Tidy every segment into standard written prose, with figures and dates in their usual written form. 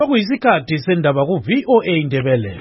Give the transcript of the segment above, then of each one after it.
Okuyisikhathi sendaba ku-VOA Indebele.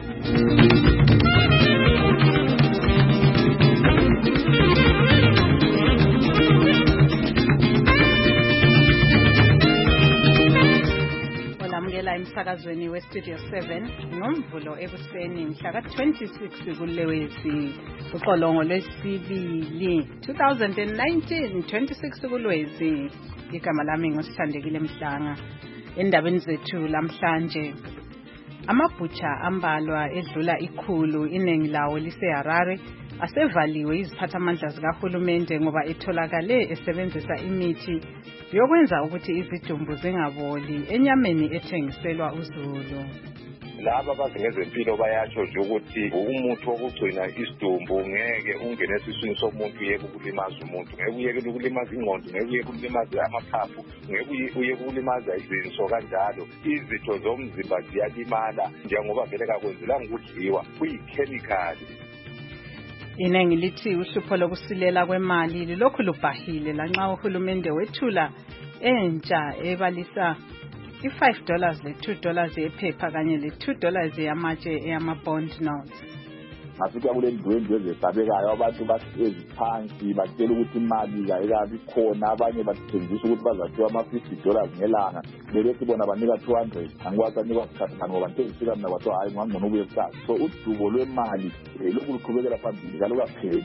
Olamukela emsakazweni weStudio 7 ngomvulo ekuseni mhla ka-26 kuLwezi uqolongo lwesibili 2019 26 kuLwezi. Igama lami nguSithandekile Mhlanga. Endabeni zethu lamhlanje, amabhutsha ambalwa edlula 100 iningi lawo liseHarare asevaliwe iziphathamandla zikahulumende ngoba etholakale esebenzisa imithi yokwenza ukuthi izidumbu zingaboli enyameni ethengiselwa uzulu. Laba abazingezempilo bayatsho nje ukuthi umuthi wokugcina isidumbu ngeke ungene esiswini somuntu uyeke ukulimaza umuntu, ngeke uyeke ukulimaza ingqondo, ngeke uyeke ukulimaza amaphaphu, ngeke uyeke ukulimaza izinso kanjalo. Izitho zomzimba ziyalimala njengoba vele kakwenzelanga ukudliwa, kuyikhemikhali. Iningi lithi uhlupho lokusilela kwemali lilokhu lubhahile lanxa uhulumende wethula entsha ebalisa $5 le$2 ephepha kanye le$2 yamatshe eyama-bond notes. Ngafika kule ndwendwe ezesabekayo abantu bahlezi phansi batshela ukuthi imali ayikabi khona, abanye bathengisa ukuthi bazathiwa ama$50 ngelanga bebethi bona banika 200 angikwazi anikwa sikhathana ngoba ntengifika mina kwathiwa hayi ngangcono ubuye kusasa. So udubo lwemali lokhu luqhubekela phambili kalukapheli.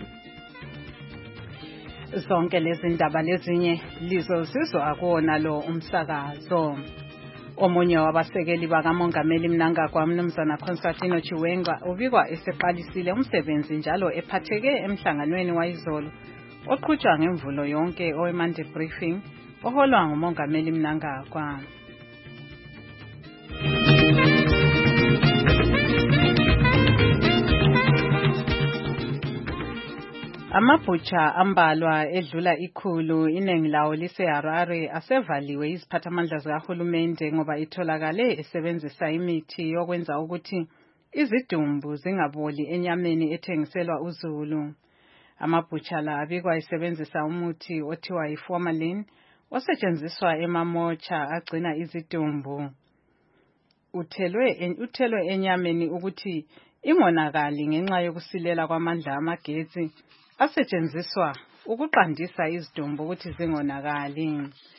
Zonke lezi ndaba lezinye lizozizwa kuwona lo umsakazo. Omunye wabasekeli bakamongameli Mnangagwa Mnumzana Constantino Chiwenga ubikwa eseqalisile umsebenzi njalo ephatheke emhlanganweni wayizolo oqhutshwa ngemvulo yonke oweMonday briefing oholwa ngumongameli Mnangagwa. Amabhutsha ambalwa edlula 100 iningi lawo liseHarare asevaliwe iziphathamandla zikahulumende ngoba itholakale esebenzisa imithi yokwenza ukuthi izidumbu zingaboli enyameni ethengiselwa uzulu. Amabhutsha la abikwa esebenzisa umuthi othiwa yiformalin osetshenziswa emamocha agcina izidumbu. Uthelwe enyameni ukuthi ingonakali ngenxa yokusilela kwamandla amagetsi asetshenziswa ukuqandisa izidumbu ukuthi zingonakali.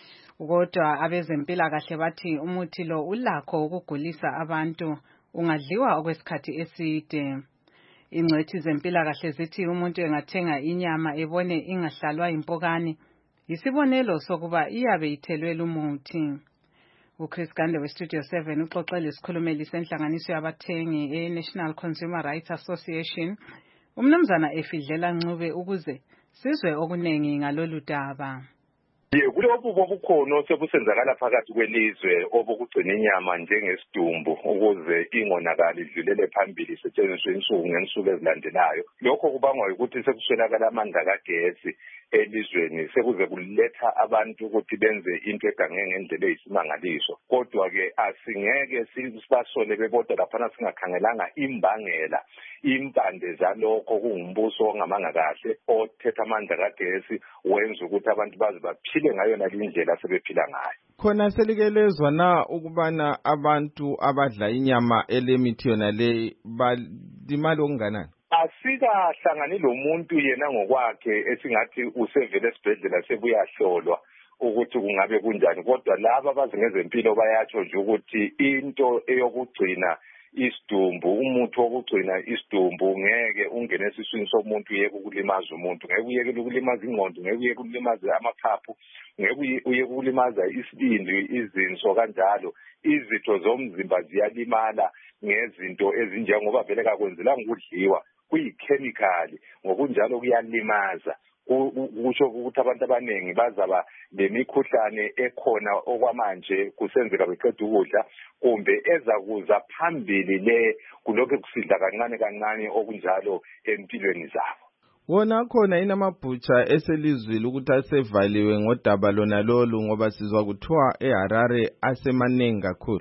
Kodwa abezempilakahle bathi umuthi lo ulakho ukugulisa abantu ungadliwa okwesikhathi eside. Ingcwethi zempilakahle zithi umuntu engathenga inyama ebone ingahlalwa impokane yisibonelo sokuba iyabe ithelwe lumuthi. uChris Gande weStudio 7 uxoxele isikhulumeli senhlanganiso yabathengi eNational Consumer Rights Association uMnumzana Efidlela Ncube ukuze sizwe okunengi ngalolu daba. Kulokhu kokukhona osebusenzakala phakathi kwelizwe obukugcina inyama njengesidumbu ukuze ingonakali idlulele phambili isetshenziswe insuku ngensuku ezilandelayo. Lokho kubangwa ukuthi sekuswelakala amandla kagesi elizweni, sekuze kuletha abantu ukuthi benze into egange ngendlela eyisimangaliso. Kodwa-ke asingeke sibasole bebodwa laphana singakhangelanga imbangela. Impande zalokho kungumbuso ongamanga kahle othetha amandla kagesi wenza ukuthi abantu baze baphile ngayo nalindlela sebephila ngayo. Khona selikelezwa na ukubana abantu abadla inyama elemithi yona le balimali okunganani? Asikahlangani lo muntu yena ngokwakhe esingathi usevele esibhedlela sebuyahlolwa ukuthi kungabe kunjani, kodwa laba abazingezempilo bayatsho nje ukuthi into eyokugcina isidumbu, umuthi wokugcina isidumbu ngeke ungene esiswini somuntu uyeke ukulimaza umuntu, ngeke uyeke ukulimaza ingqondo, ngeke uyeke ukulimaza amaphaphu, ngeke uyeke ukulimaza isibindi, izinso kanjalo. Izitho zomzimba ziyalimala ngezinto ezinjengoba vele kakwenzelanga ukudliwa, kuyikhemikhali, ngokunjalo kuyalimaza. Kusho ukuthi abantu abaningi bazaba lemikhuhlane ekhona okwamanje kusenzeka beqeda ukudla kumbe ezakuza phambili le kulokho kusidla kancane kancane okunjalo empilweni zabo. Wona khona inamabhutsha eselizwile ukuthi asevaliwe ngodaba lona lolu ngoba sizwa kuthiwa eHarare asemaningi kakhulu.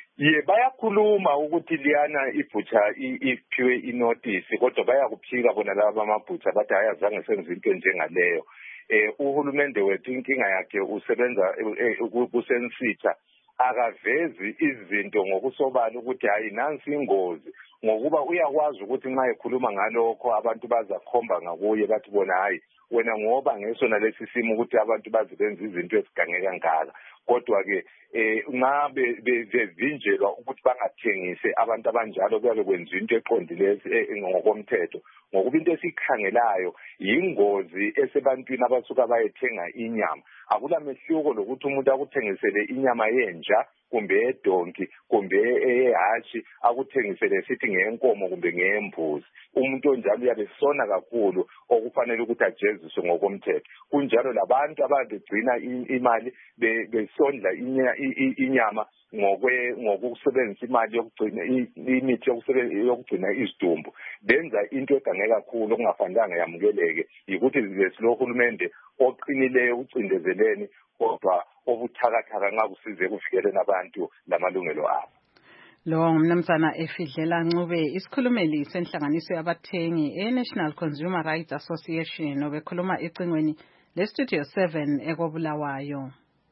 Bayakhuluma ukuthi liyana ibhutsha iphiwe inotice, kodwa bayakuphika bona laba amabhutsha bathi ayazange senze into njengaleyo. Uhulumende wethu inkinga yakhe usebenza kusensitha akavezi izinto ngokusobala ukuthi hayi nansi ingozi, ngokuba uyakwazi ukuthi nxa ekhuluma ngalokho abantu bazakhomba ngakuye bathi bona hayi wena ngoba ngesona lesi simo ukuthi abantu bazibenza izinto ezigange kangaka. Kodwa-ke nxa bevinjelwa ukuthi bangathengise abantu abanjalo kuyabe kwenziwa into eqondile ngokomthetho, ngokuba into esikhangelayo yingozi esebantwini abasuka bayethenga inyama. Akula mehluko lokuthi umuntu akuthengisele inyama yenja kumbe edonki kumbe ehashi, akuthengisele sithi ngeyenkomo kumbe ngeyembuzi. Umuntu onjalo uyabe sona kakhulu okufanele ukuthi ajeziswe ngokomthetho. Kunjalo labantu abagcina imali besondla inyama ngokusebenzisa imali yokugcina imithi yokugcina izidumbu, benza into egange kakhulu okungafanelanga yamukeleke. Yikuthi lesilokhulumende oqinileyo ucindezeleni kodwa obuthakathaka nxa kusize kuvikeleni abantu lamalungelo abo. Lo ngumnumzana Efidlela Ncube, isikhulumeli senhlanganiso yabathengi e-National Consumer Rights Association, obekhuluma ecingweni le-Studio 7 ekobulawayo.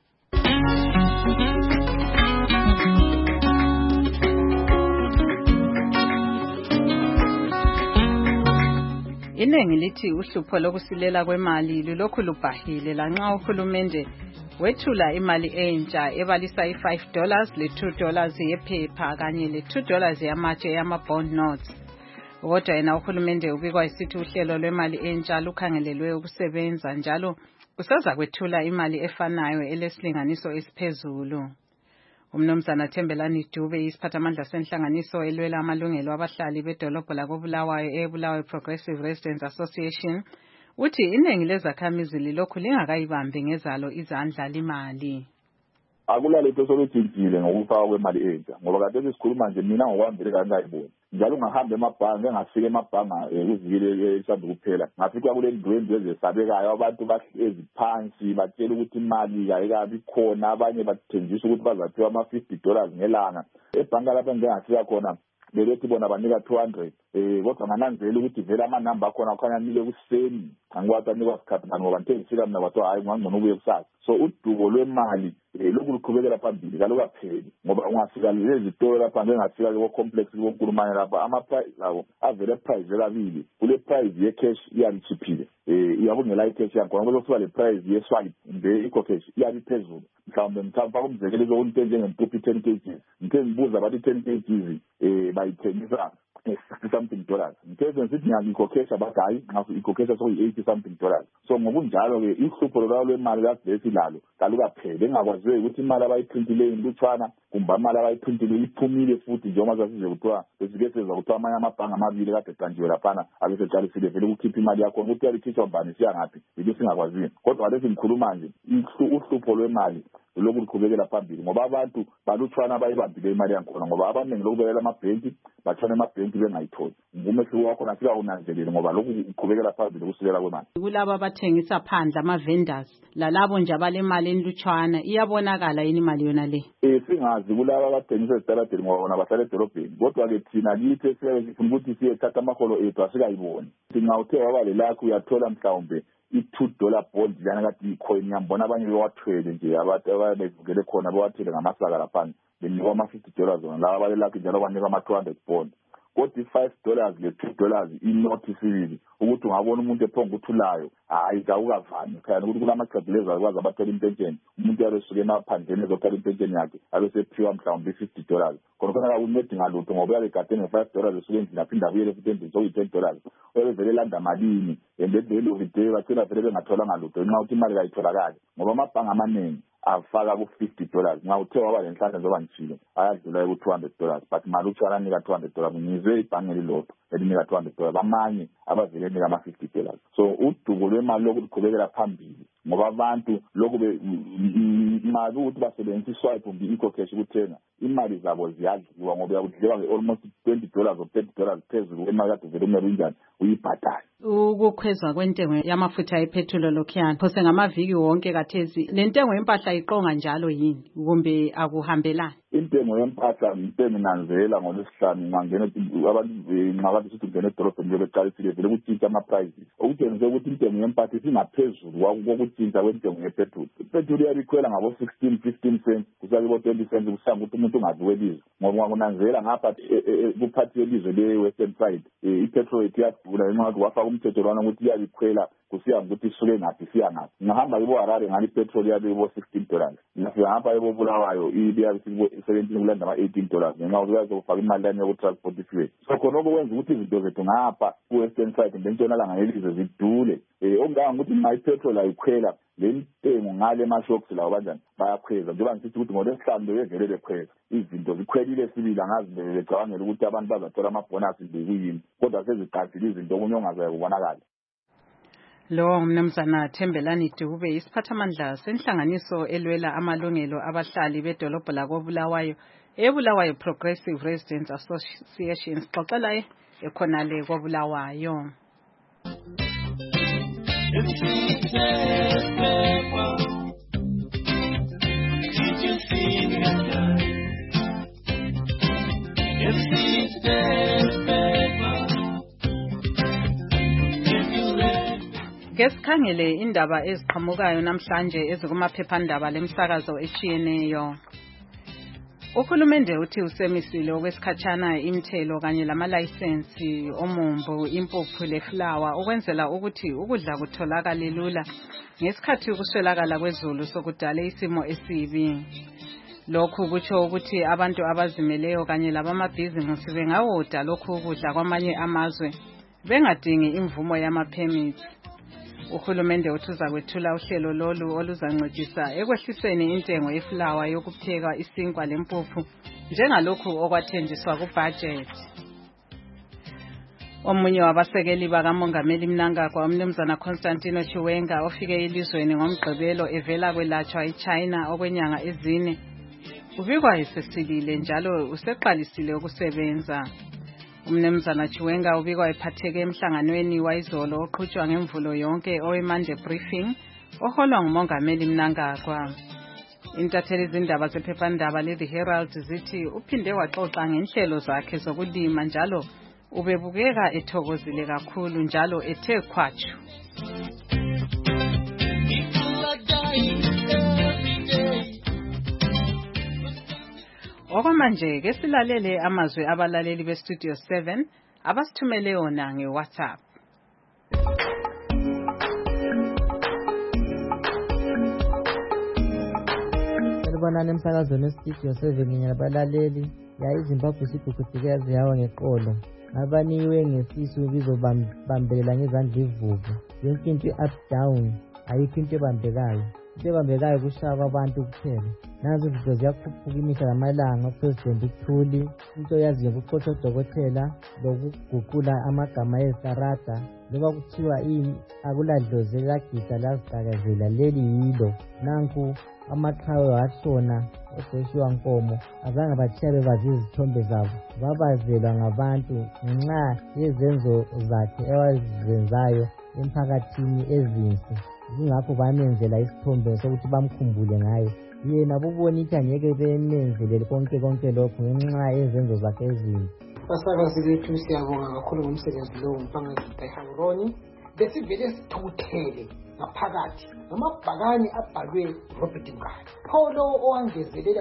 Inengi lithi uhlupho lokusilela kwemali lulokhu lubhahile lanxa uhulumende wethula imali entsha ebalisa $5 le$2 yephepha kanye le$2 yamatshe yama-bond notes. Kodwa yena uhulumende ubikwa isithi uhlelo lwemali entsha lukhangelelwe ukusebenza njalo usaza kwethula imali efanayo elesilinganiso esiphezulu. Umnumzana Thembelani Dube, isiphathamandla senhlanganiso elwela amalungelo abahlali bedolobho lakobulawayo eBulawayo Progressive Residents Association, uthi inengi lezakhamizi lilokhu lingakayibambi ngezalo izandla limali. Akulalento solutshintshile ngokufaka kwemali entsha ngoba kade sikhuluma nje mina ngokwambile kangayiboni. Njalo ngahamba emabhange engafika emabhanga kuzivile esanda kuphela. Ngafika kule ndwendwe ezesabekayo abantu bahlezi phansi batshela ukuthi imali ayikabi khona, abanye bathengisa ukuthi bazathiwa ama$50 ngelanga. Ebhanka lapha ngingafika khona bebethi bona banika 200 kodwa ngananzela ukuthi vele amanamba akhona akhanya nile kuseni angikwazanikwa sikhathi ngoba ngithengisa mina bathiwa hayi ngangcono ubuye kusasa. So udubo lwemali lokhu luqhubekela phambili kalukapheli ngoba ungafika lezi zitolo lapha ngengafika ko complex konkulumane lapha ama-price lawo avele price elabili. Kule price ye-cash iyabichiphile iyabungela i-cash yakhona ngoba kusuka le price ye-swipe mbe i-cash iyabiphezulu. Mhlawumbe mthamba umzekelo zokunto njengempuphu 10 kg ngithe ngibuza bathi 10 kg bayithengisa $60-something. Ngithe sithi ngiyikhokhesha bathi hayi ngafu ikhokhesha $80-something. So ngokunjalo ke ihlupho lwemali kaBhesi lalo kalukaphele engakwaziwe ukuthi imali abayiprintileyo ilutshwana kumbe imali abayiprintileyo iphumile futhi njengoba sasize kuthiwa besike seza kuthiwa amanye amabhange amabili kade qanjiwe laphana abeseqalisile vele ukukhipha imali yakho ukuthi yalikhishwa mbani siya ngaphi yilo singakwaziyo. Kodwa lesi ngikhuluma nje uhlupho lwemali lokhu luqhubekela phambili ngoba abantu balutshwana bayibambile imali yakhona ngoba abaningi lokubekela amabhenki batshona amabhenki bengayitholi. Ngumehluko wakho nafika unanzelele ngoba lokhu uqhubekela phambili ukusilela kwemali. Kulabo abathengisa phandle ama-vendors lalabo nje abalemali enlutshwana iyabonakala yini imali yona le? Singazi kulabo abathengisa ezitaladeni ngoba bona bahlala edolobheni. Kodwa-ke thina kithi sifuna ukuthi siyethatha amaholo ethu asikayiboni. Singawuthe waba lelakho uyathola mhlawumbe $2 bond lana kade icoin ngiyambona abanye bewathwele nje abantu ababevukele khona bewathwele ngamasaka lapha benikwa ama$50 zona laba balelakho njalo banika ama-200 bond. Kodwa $5 le$2 inoticeable ukuthi ungabona umuntu ephonga ukuthulayo hayi kawukavani khaya ukuthi kulamaqedleza akwazi abathola impentsheni umuntu yabesuke emaphandleni ezothola impentsheni yakhe abesephiwa mhlawumbe $50 khona akuncedi ngalutho ngoba uyabegade nge$5 esuke endlini aphinda abuyele futhi endlini sokuyi$10 uyabevele landa malini and at the end of the day bacela vele bengathola ngalutho nxa ukuthi imali kayitholakali ngoba amabhange amaningi afaka ku$50 nxa uthe waba lenhlanhla njengoba ngitshilo ayadlula ku$200 but mali uthwala nika $200 ngizwe ibhange elilodwa elinika $200 amanye abavele nika ama$50. So udubo lwemali lokhu luqhubekela phambili ngoba abantu lokhu imali ukuthi basebenzisa iswipe kumbe i-cash ukuthenga imali zabo ziyadliwa ngoba uyakudliwa nge-almost $20 or $30 phezulu kwemali kade vele umele unjani uyibhadale. Ukukhwezwa kwentengo yamafutha epetrol lokhuyana phose ngamaviki wonke kathezi le ntengo yempahla iqonga njalo yini kumbe akuhambelani? intengo yempahla ngisenginanzela ngolesihlanu ngangena abantu ngakade sithi ngene edolobheni bebeqalisile vele ukutshintsha ama-prices okutshengise ukuthi intengo yempahla isingaphezulu kokutshintsha kwentengo yepetrol. Ipetrol iyabikhwela ngabo 16-15 cents kusiya kibo-20 cents kusanga ukuthi umuntu ungazi welizwe ngoba kunanzela ngapha kuphathi yelizwe le-western side ipetrol yethu iyadula ngenxa yokuthi wafaka umthetho lwana ukuthi iyabikhwela kusiya ngokuthi isuke ngaphi siya ngaphi. Ngahamba kibo-Harare ngani ipetrol yabe kibo-$16. Ngafika ngapha ebo-Bulawayo iyabe sibo-17 kulanda ama-$18 ngenxa yokuthi uyazofaka imali yami yoku-transport ifike. So khonoko kwenza ukuthi izinto zethu ngapha ku-western side ngentshonalanga yelizwe zidule. Okunganga ukuthi ma ipetrol ayikhwela le ntengo ngale ma-shops lawo kanjani bayakhweza njengoba ngisithi ukuthi ngolesihlanu bevele bekhweza izinto zikhwelile sibili angazi becabangela ukuthi abantu bazathola amabhonasi bekuyini kodwa seziqasile izinto okunye ongazayo kubonakala. Lo mnumzana Thembelani Dube isiphathamandla senhlanganiso elwela amalungelo abahlali bedolobho lakoBulawayo eBulawayo Progressive Residents Association xoxela ekhonale koBulawayo. Ngesikhangele indaba eziqhamukayo namhlanje ezikumaphephandaba lemsakazo echiyeneyo. Uhulumende uthi usemisile okwesikhatshana imithelo kanye lamalayisensi omumbu, impuphu leflawa ukwenzela ukuthi ukudla kutholakale lula ngesikhathi ukuswelakala kwezulu sokudale isimo esibi. Lokhu kutsho ukuthi abantu abazimeleyo kanye labamabhizinisi bengawoda lokhu ukudla kwamanye amazwe bengadingi imvumo yama-permits. Uhulumende uthi uzakwethula uhlelo lolu oluzancedisa ekwehliseni intengo yeflawa yokupheka isinkwa lempuphu njengalokhu okwathenjiswa kubudget. Omunye wabasekeli bakamongameli Mnangagwa umnumzana Constantino Chiwenga ofike elizweni ngomgqibelo evela kwelatshwa eChina okwenyanga ezine ubikwa esesilile njalo useqalisile ukusebenza. Umnumzana Chiwenga ubikwa ephatheke emhlanganweni wayizolo oqhutshwa ngemvulo yonke owe-Monday briefing oholwa ngumongameli Mnangagwa. Intatheli izindaba zephephandaba le-The Herald zithi uphinde waxoxa ngenhlelo zakhe zokulima njalo ubebukeka ethokozile kakhulu njalo ethe khwatshu. Okwamanje ke silalele amazwi abalaleli beStudio 7 abasithumele yona ngeWhatsApp. Sanibonani emsakazweni weStudio 7 nyabalaleli ya iZimbabwe sigugudukazi yawo ngeqolo. Abaniwe ngesisu bizobambelela ngezandla ivuvu. Yonke into up down ayikho into ebambekayo. Into ebambekayo kushaya abantu kuphela. Nazo izinto ziyakhuphuka imihla lamalanga uPresident uThuli into yaziyo ukuxoxa udokotela lokuguqula amagama ezitarata loba kuthiwa akuladlozi elagisa lazidakazela leli yilo nanku amaqhawe wahlona oJoshua Nkomo azange bathiya bebazi izithombe zabo babazelwa ngabantu ngenxa yezenzo zakhe ewazenzayo emphakathini ezinhle ingakho bamenzela isithombe sokuthi bamkhumbule ngayo yena bubonisa ngeke bemenzele konke lokho ngenxa yezenzo zakhe ezinhle. Basakazi bethu siyabonga kakhulu ngomsebenzi lowo mpangazita eHanguroni besivele sithukuthele ngaphakathi amabhakani abhalwe Robert Mugabe pholo owangezelela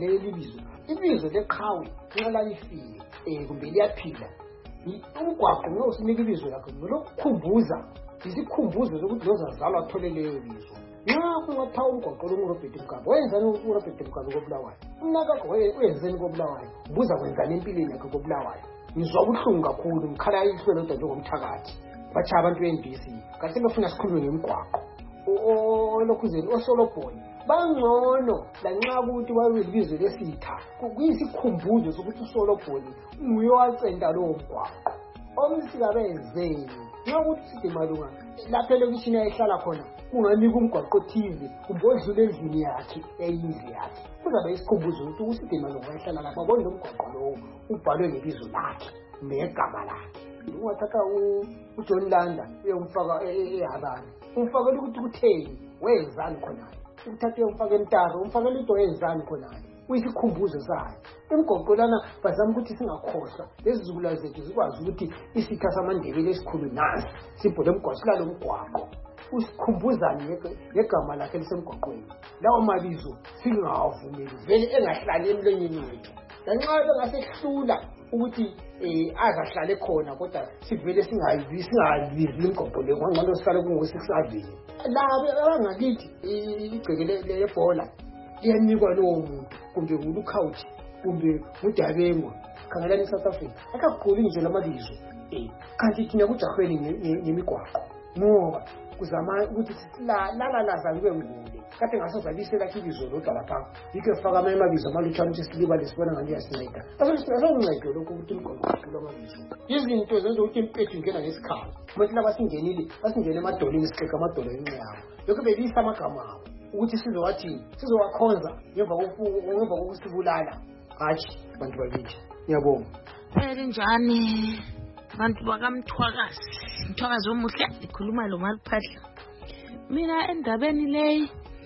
ibizo leqhawe nxa lifile kumbe liyaphila umgwaqo ngosinika ibizo lakhe lokukhumbuza isikhumbuzo sokuthi lozazalwa athole leyo bizo. Nxa kungathiwa umgwaqo loRobert Mugabe wenzani uRobert Mugabe koBulawayo Mnangagwa wenzeni koBulawayo buza kwenzani empilweni yakhe koBulawayo. Ngizwa ubuhlungu kakhulu ngikhala ihlelo lodwa njengomthakathi bathi abantu beNDC kase bafuna sikhulume ngemgwaqo olokhuzeni oSolobhoni bangcono lanxa ukuthi bayibizo lesitha kuyisikhumbuzo sokuthi uSolobhoni nguye owacenta lowo mgwaqo omsika benzeni nxa ukuthi sithi malunga lapho elokishini ayihlala khona kunganika umgwaqo othize kumbe odlule endlini yakhe eyindlu yakhe kuzabe isikhumbuzo ukuthi usithi malunga ayihlala lapho abone umgwaqo lowo ubhalwe ngebizo lakhe negama lakhe. Ungathatha uJohn Landa uyomfaka eHarare umfakela ukuthi kutheni wenzani khona ukuthatha umfaka eMtaro umfakela into wenzani khona uyisikhumbuzo sayo. Imigwaqo lana bazama ukuthi singakhohlwa lezizukulu zethu zikwazi ukuthi isitha samandebele esikhulu nasi sibhole umgwaqo silalo umgwaqo usikhumbuzane ngegama lakhe lisemgwaqweni. Lawo mabizo singawavumeli vele engahlali emlonyeni wethu. Lanxa bengasehlula ukuthi azahlale khona kodwa sivele singayibizi imigwaqo le ngangqondo sihlale kungokusavile. Labo abangakithi igceke lebhola liyanikwa lowo muntu kumbe ngulukhawuthi kumbe ngudabengwa khangelani eSouth Africa akagquli nje lamabizo kanti thina kujahweni nemigwaqo ngoba kuzama ukuthi la kube ngule kade ngasozabisela ibizo lodwa lapha yike faka amabizo amalutshwana ukuthi silibale sibona ngani yasinceda asokunceda lokho ukuthi imigwaqo amabizo izinto zenza ukuthi impethu ingena ngesikhathi umuntu laba singenile basingene emadolini siqeka amadolo enqiyabo lokho belisa amagama abo ukuthi sizowakhonza ngemva kokusibulala hatshi bantu bakithi. Ngiyabonga. Njani bantu bakamthwakazi omuhle ikhuluma lo Maliphahla. Mina endabeni leyi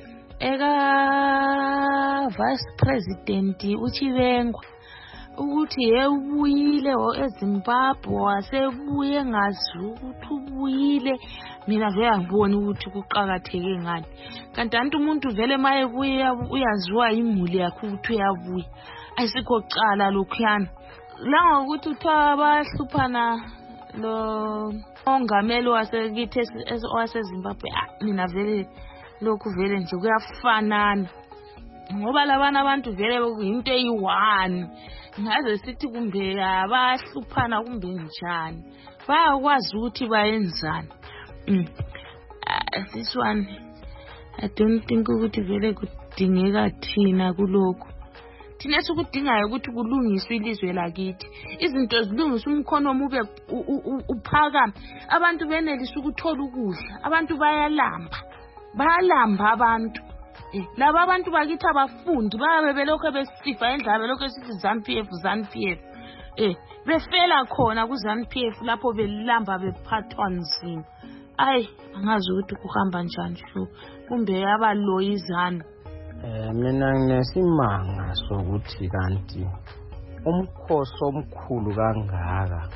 eka Vice President uChibengwa ukuthi ubuyile eZimbabwe wasebuye ngazi ukuthi ubuyile. Mina vele angiboni ukuthi kuqhakatheke ngani kanti antu umuntu vele maye buye uyaziwa imuli yakhe ukuthi uyabuya ayisikho cala lokhuyana la ngokuthi uthiwa abahluphana lo ongameli wasekithi waseZimbabwe. Mina vele lokhu vele nje kuyafanana ngoba labana abantu vele into eyi-1 ngaze sithi kumbe abahluphana kumbe njani bayakwazi ukuthi bayenzani. This one I don't think ukuthi vele kudingeka thina kulokho. Thina sikudingayo ukuthi kulungiswe ilizwe lakithi izinto zilungiswe umkhono mube uphakama abantu benelisa ukuthola ukudla abantu bayalamba abantu laba abantu bakithi abafundi babe belokho besifa endlaba belokho sithi ZANU-PF befela khona ku ZANU-PF lapho belamba bephathwa nzima. Angazi ukuthi kuhamba njani sho kumbe abaloyi ZANU. Mina nginesimanga sokuthi kanti umkhosi omkhulu kangaka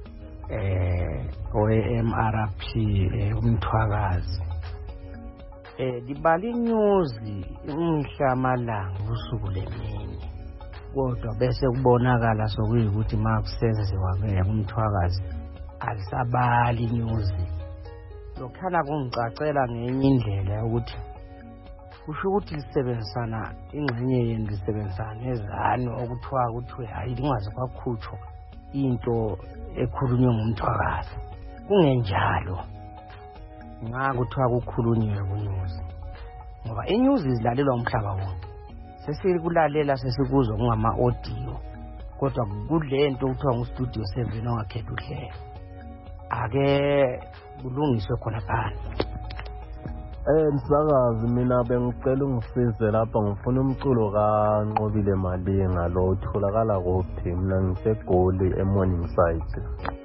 owe-MRP umthwakazi libali inyuzi umhla amalanga usuku lemini kodwa bese kubonakala sokuyikuthi makusenziwa umthwakazi alisabali inyuzi. Lokhana kungicacela ngenye indlela ukuthi kusho ukuthi lisebenzisana ingxenye yenu lisebenzisana nezanu okuthiwa ukuthi hayi lingaze kwakhutshwa into ekhulunywe ngumthwakazi. Kungenjalo ngakuthiwa kukhulunywe kunyuzi ngoba inyuzi zilalelwa umhlaba wonke sesikulalela sesikuzwa kungama-audio kodwa kulento okuthiwa ngustudio 7 ongakhetha uhlelo ake kulungiswe khona phansi. Msakazi mina bengicela ungisize lapha ngifuna umculo kaNqobile Malinga lo utholakala kuphi. Mina ngiseGoli eMorningside.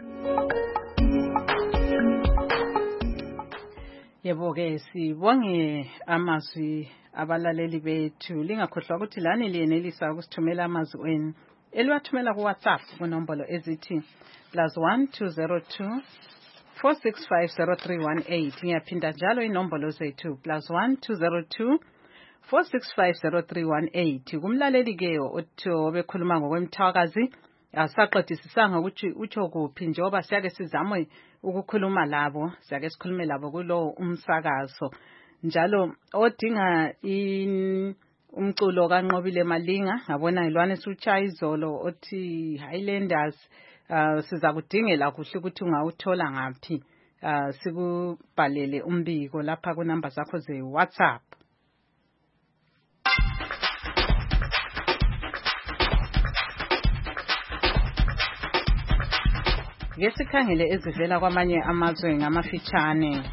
Yebo-ke sibonge amazwi abalaleli bethu. Lingakhohlwa ukuthi lani liyenelisa ukusithumela amazwi enu eliwathumela kuWhatsApp kunombolo ezithi +1 202 4650318. Ngiyaphinda njalo inombolo zethu +1 202 4650318. Kumlaleli-ke obekhuluma ngokwemthwakazi asaqedisisanga ukuthi utsho kuphi njengoba siyake sizame ukukhuluma labo siyake sikhulume labo kulo umsakazo njalo odinga umculo kaNqobile Malinga ngabona ilwane suchaya izolo othi Highlanders siza kudingela kuhle ukuthi ungawuthola ngaphi sikubhalele umbiko lapha ku number zakho ze WhatsApp. Ngesikhangele ezivela kwamanye amazwe ngamafitshane.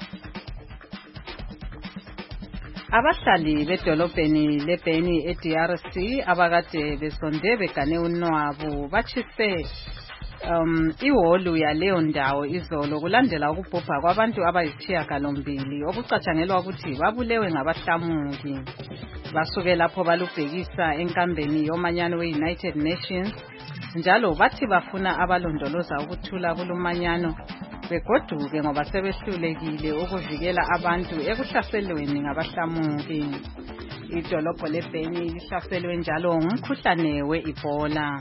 Abahlali bedolobheni leBeni eDRC abakade besonde begane unwabu bachise ihholu yaleyo ndawo izolo kulandela ukubhubha kwabantu abayisishiyagalombili okucatshangelwa ukuthi babulewe ngabahlamuki. Basuke lapho balubhekisa enkambeni yomanyano we-United Nations njalo bathi bafuna abalondoloza ukuthula kulumanyano begoduke ngoba sebehlulekile ukuvikela abantu ekuhlaselweni ngabahlamuki. Idolobho leBeni lihlaselwe njalo ngumkhuhlane we-Ebola.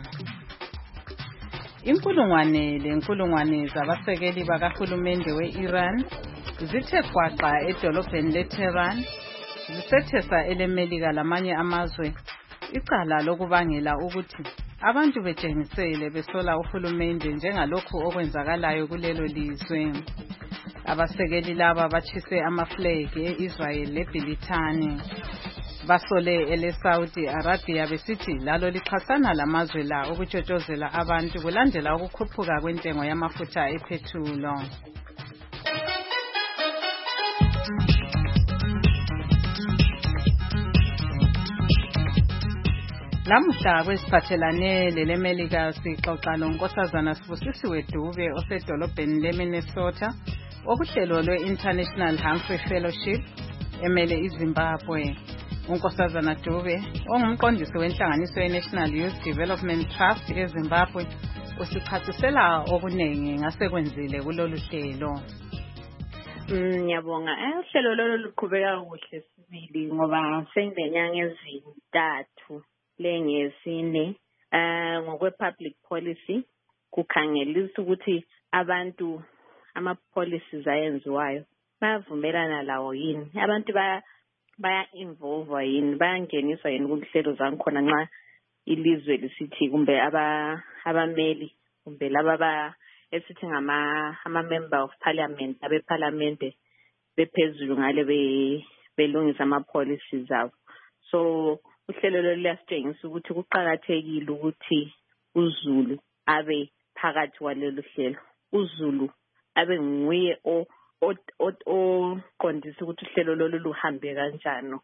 Inkulungwane zabasekeli bakahulumende we-Iran zithe gwaqa edolobheni leTehran zisethesa elemelika lamanye amazwe icala lokubangela ukuthi abantu betshengisele besola uhulumende njengalokhu okwenzakalayo kulelo lizwe. Abasekeli laba batshise amaflegi e-Israel leBrithani. Basole ele-Saudi Arabia besithi lalo lixhasana lamazwe la ukutshotshozela abantu kulandela ukukhuphuka kwentengo yamafutha ephethulo. Lamuhla kwesiphathelane lelemelika sixoxa lonkosazana Sibusisiwe Dube osedolobheni leMinnesota okuhlelo lwe-International Humphrey Fellowship emele iZimbabwe. Unkosazana Dube ongumqondisi wenhlanganiso ye-National Youth Development Trust eZimbabwe usichasisela okunengi ngasekwenzile kulolu hlelo. Ngiyabonga. Uhlelo lolu luqhubeka kuhle sibili ngoba senginenyanga ezintathu lengesine ngokwe-public policy kukhangelisa ukuthi abantu ama-policies ayenziwayo bayavumelana lawo yini, abantu baya-involve yini, bayangeniswa yini kuhlelo zangikhona nxa ilizwe lisithi kumbe abameli kumbe laba esithi ama-member of parliament abeparlamente bephezulu ngale belungisa ama-policies abo. So uhlelo lolu liyasitshengisa ukuthi kuqakathekile ukuthi uZulu abe phakathi kwalelo hlelo, uZulu abe nguye oqondisa ukuthi uhlelo lolu luhambe kanjani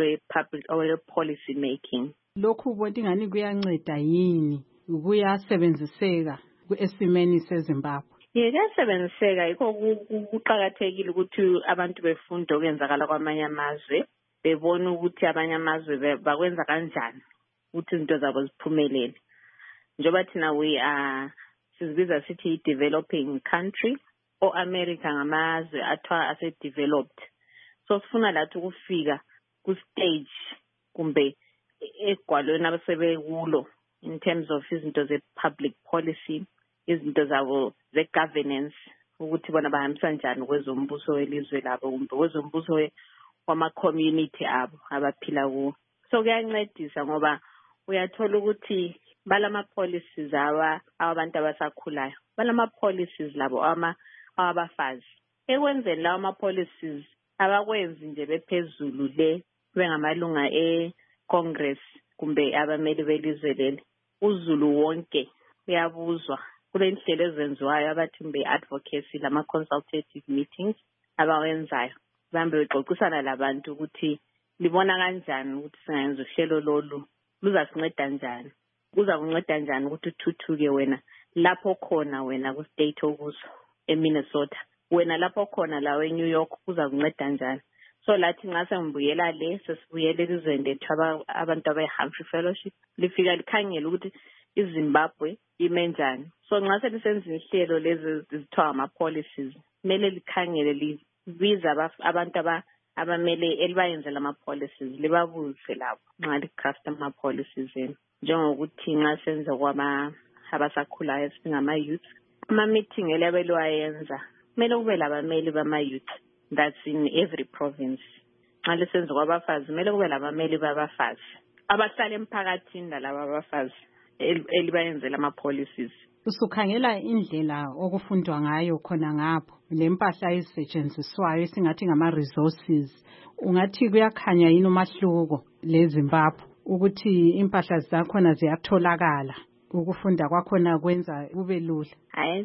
olwe-policy making. Lokhu ubona ingani kuyanceda yini kuyasebenziseka esimeni seZimbabwe? Kuyasebenziseka, yikho kuqakathekile ukuthi abantu befunde okwenzakala kwamanye amazwe, bebona ukuthi abanye amazwe bakwenza kanjani ukuthi izinto zabo ziphumelele. Njoba thina sizibiza sithi developing country o-America ngamazwe athiwa ase-developed. So sifuna lathi ukufika ku-stage kumbe egwalweni abasebekulo in terms of izinto ze-public policy, izinto zabo ze-governance, ukuthi bona bahambisa njani kwezombuso welizwe labo kumbe kwezombuso wama-community abo abaphila kuwo. So kuyancedisa ngoba uyathola ukuthi balama-policies abantu abasakhulayo, balama-policies labo abafazi. Ekwenzeni lawo ama-policies abakwenzi nje bephezulu le bengamalunga e-Congress kumbe abameli belizwe leli. uZulu wonke uyabuzwa kule ndlela ezenziwayo abathi mbe advocacy lama-consultative meetings abawenzayo. Bahambe bexoxisana labantu ukuthi libona kanjani ukuthi singayenza uhlelo lolu, luzasinceda njani, kuza kunceda njani ukuthi uthuthuke wena lapho khona wena ku-state okuso eMinnesota, wena lapho khona lawe eNew York kuza kunceda njani. So lathi nxa sengibuyela le sesibuyele elizweni lethu abantu abayi-Humphrey Fellowship lifika likhangela ukuthi iZimbabwe ime njani. So nxa selisenza ihlelo lezi zithiwa ama-policies kumele likhangele libiza abantu abamele elibayenzela ama-policies libabuze labo nxa li-craft ama-policies enu. Njengokuthi nxa senza abasakhulayo singama-youth, ama-meeting eliyabe liwayenza kumele kube labameli bama-youth. That's in every province. Nxa lisenza kwabafazi kumele kube labameli babafazi abahlala emphakathini lalaba abafazi elibayenzela ama-policies. Usukhangela indlela okufundwa ngayo khona ngapho lempahla ezisetshenziswayo esingathi ngama-resources, ungathi kuyakhanya yini umahluko leZimbabwe ukuthi impahla zakhona ziyatholakala, ukufunda kwakhona kwenza kube lula? Hayi,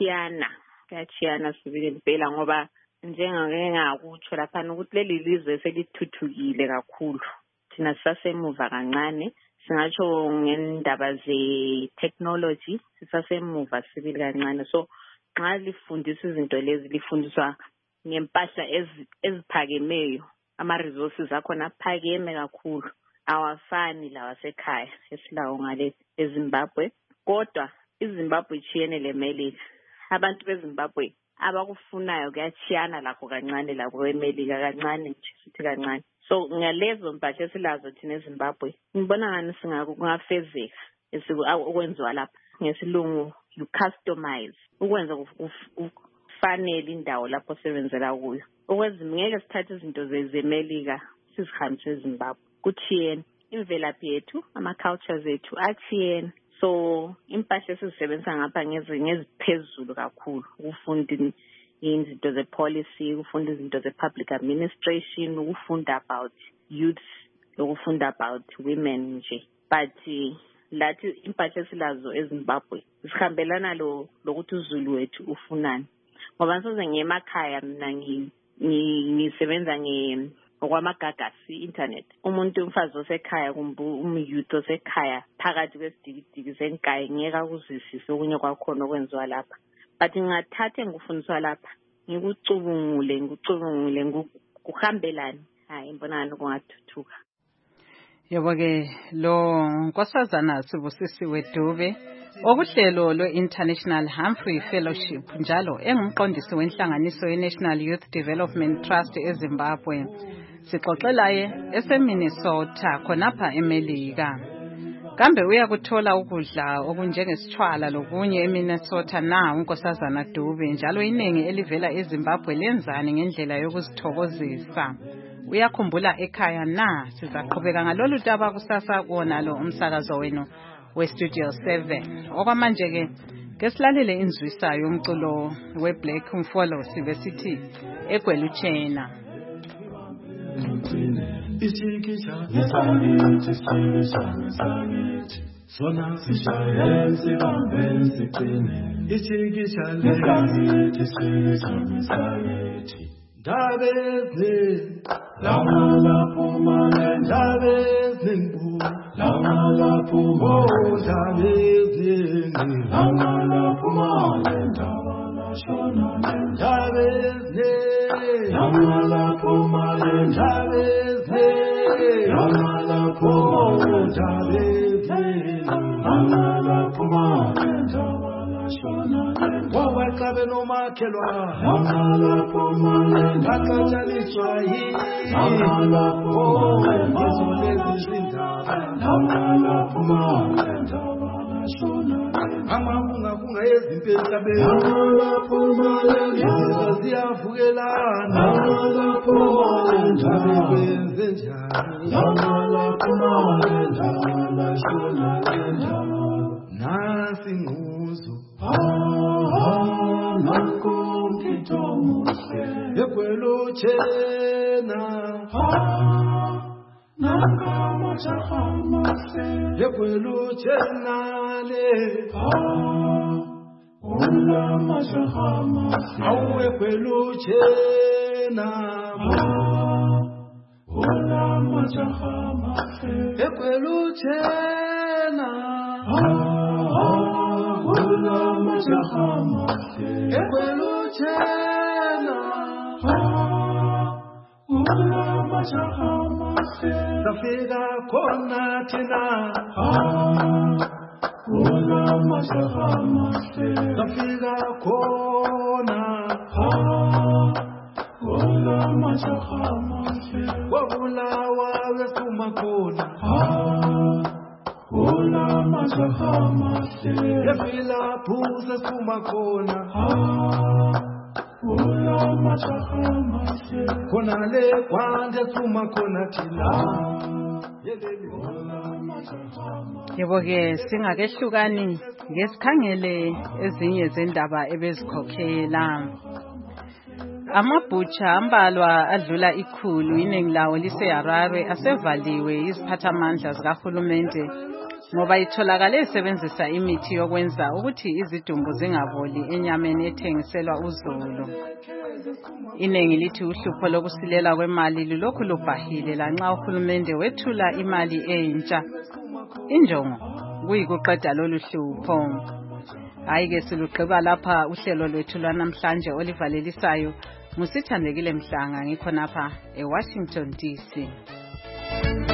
kuyachiyana sibili impela ngoba njengake ngakutsho lapha ukuthi leli lizwe selithuthukile kakhulu. Thina sisasemuva kancane, singatsho ngendaba ze-technology sisasemuva sibili kancane. So nxa lifundisa izinto lezi lifundiswa ngempahla eziphakemeyo, ama-resources akhona aphakeme kakhulu, awafani lawasekhaya esilawo ngale eZimbabwe. Kodwa iZimbabwe itshiyene leMelika. Abantu beZimbabwe abakufunayo kuyachiyana lakho kancane labo eMelika kancane nje sithi kancane. So ngalezo mpahla esilazo thina eZimbabwe ngibona ngani kungafezeka okwenziwa lapha ngesilungu you customize ukwenza kufanele indawo lapho osebenzela kuyo. Ngeke sithathe izinto zeMelika sizihambise eZimbabwe. Kuthiyene imvelaphi yethu, ama-cultures ethu athiyene. So impahla esizisebenzisa ngapha ngeziphezulu kakhulu. Ukufunda izinto ze-policy, ukufunda izinto ze-public administration, ukufunda about youth, ukufunda about women nje. But lathi impahla esilazo eZimbabwe sihambelana lokuthi uZulu wethu ufunani. Ngoba ngisoze ngemakhaya mina ngisebenza okwamagagasi internet. Umuntu umfazi osekhaya kumbe umyouth osekhaya phakathi kwesidikidiki senkayi ngeke akuzwisise okunye kwakhona okwenziwa lapha. But ngingathathe ngikufundiswa lapha ngikucubungule kuhambelane. Hayi ngibona ngani kungathuthuka. Yebo-ke lo Nkosazana Sibusisiwe Dube okuhlelo lwe-International Humphrey Fellowship njalo engumqondisi wenhlanganiso ye-National Youth Development Trust eZimbabwe. Sixoxelaye eseMinnesota khonapha eMelika. Kambe uyakuthola ukudla okunjengesitshwala lokunye eMinnesota na uNkosazana Dube njalo iningi elivela eZimbabwe lenzani ngendlela yokuzithokozisa. Uyakhumbula ekhaya na? Sizaqhubeka ngalolu daba kusasa kuona lo umsakazo wenu weStudio 7. Okwamanje ke kesilalele inzwisa yomculo weBlack Mfolo sibesithi egwelutshena. Sona sishaye sibambe siqine ichikisha legazi sisayethi Davezi la puma Davezi mbu la puma Davezi la puma la shona Davezi la puma Davezi la puma Davezi la puma Wawakabe no makelwa la puma Akajaliswa hii la puma Mazole zinda la puma Kunga ezimpela be la puma ziyavukelana la puma Ndabenze njani la puma la shona Nasi nguzo nakunkito muhle Egwelutshena nakamajaha mahle Egwelutshena le ulamajaha mahle Awu egwelutshena ulamajaha mahle Egwelutshena ulamajaha mahle Egwelutshena ulamajaha mahle Safika khona thina ulamajaha mahle Safika khona ulamajaha mahle Wabulawa wesuma khona ulamajaha mahle Yefila phuze suma khona ulamajaha mahle Khona le kwande suma khona thina Yebo-ke singakehlukani ngesikhangele ezinye zendaba ebezikhokhela. Amabhutsha ambalwa adlula ikhulu iningi lawo liseHarare asevaliwe iziphathamandla zikahulumende ngoba itholakale isebenzisa imithi yokwenza ukuthi izidumbu zingaboli enyameni ethengiselwa uzulu. Inengi lithi uhlupho lokusilela kwemali lulokhu lubhahile lanxa uhulumende wethula imali entsha. Injongo kuyikuqeda lolu hlupho. Hayi-ke silugqiba lapha uhlelo lwethu lwanamhlanje olivalelisayo. Musithandekile Mhlanga ngikhonapha eWashington DC.